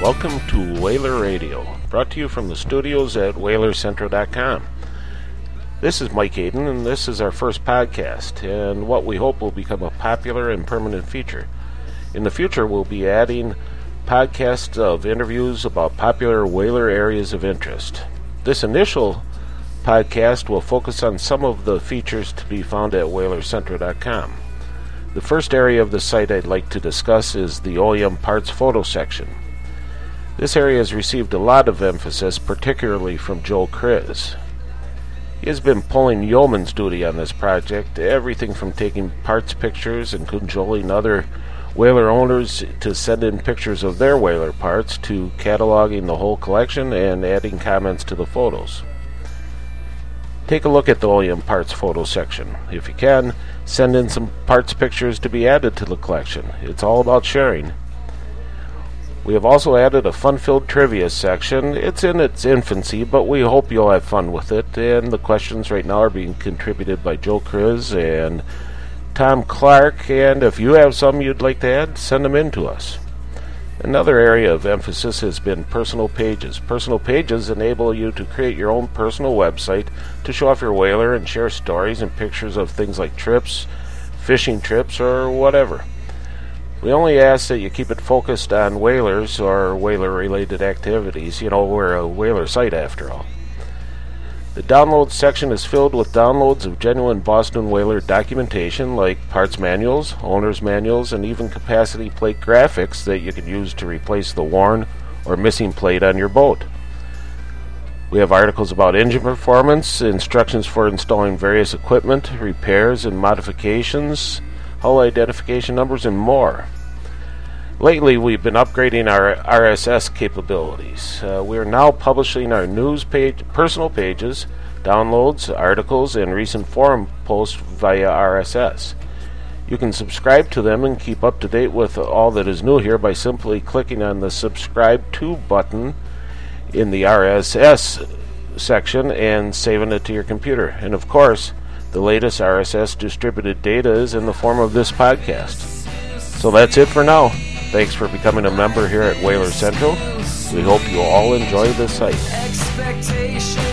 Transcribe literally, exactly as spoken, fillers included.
welcome to Whaler Radio, brought to you from the studios at whaler central dot com. This is Mike Hayden, and this is our first podcast, and what we hope will become a popular and permanent feature. In the future, we'll be adding podcasts of interviews about popular whaler areas of interest. This initial podcast will focus on some of the features to be found at whaler central dot com. The first area of the site I'd like to discuss is the O E M Parts Photo section. This area has received a lot of emphasis, particularly from Joe Kriz. He has been pulling yeoman's duty on this project, everything from taking parts pictures and cajoling other whaler owners to send in pictures of their whaler parts, to cataloging the whole collection and adding comments to the photos. Take a look at the O E M Parts Photo section. If you can, send in some parts pictures to be added to the collection. It's all about sharing. We have also added a fun-filled trivia section. It's in its infancy, but we hope you'll have fun with it. And the questions right now are being contributed by Joe Kriz and Tom Clark. And if you have some you'd like to add, send them in to us. Another area of emphasis has been personal pages. Personal pages enable you to create your own personal website to show off your whaler and share stories and pictures of things like trips, fishing trips, or whatever. We only ask that you keep it focused on whalers or whaler-related activities. You know, we're a whaler site after all. The downloads section is filled with downloads of genuine Boston whaler documentation like parts manuals, owner's manuals, and even capacity plate graphics that you can use to replace the worn or missing plate on your boat. We have articles about engine performance, instructions for installing various equipment, repairs and modifications, hull identification numbers, and more. Lately, we've been upgrading our R S S capabilities. Uh, we are now publishing our news page, personal pages, downloads, articles, and recent forum posts via R S S. You can subscribe to them and keep up to date with all that is new here by simply clicking on the Subscribe To button in the R S S section and saving it to your computer. And of course, the latest R S S distributed data is in the form of this podcast. So that's it for now. Thanks for becoming a member here at Whaler Central. We hope you all enjoy the site. Expectation.